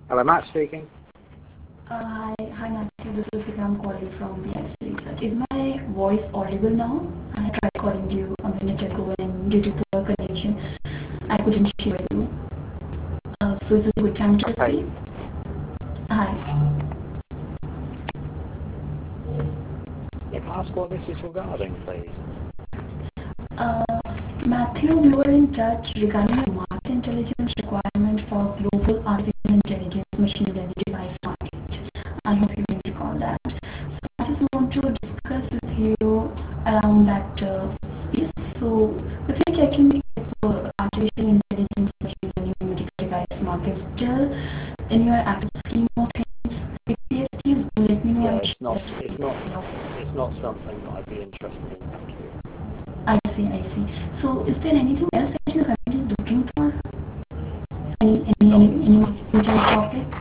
Hello, Matt speaking. Hi Matthew, this is Vikram calling from VX Research. Is my voice audible now? I tried calling you a minute ago and due to poor connection, I couldn't hear you. So is this a good time to Okay. speak? Hi. Yeah, can I ask what this is regarding, please? Uh, Matthew, we were in touch regarding a market intelligence requirement for global artificial intelligence machine learning device market. I hope you can recall that. So I just want to discuss with you around that space. So quickly checking if artificial intelligence machine learning medical device market still in your active scheme of things. If yes, please do let me know Yeah, and it's share not. the It's screen. not. It's not something that I'd be interested in. Thank you. I see, I see. So is there anything else that you're currently looking for? Any Not. future topic?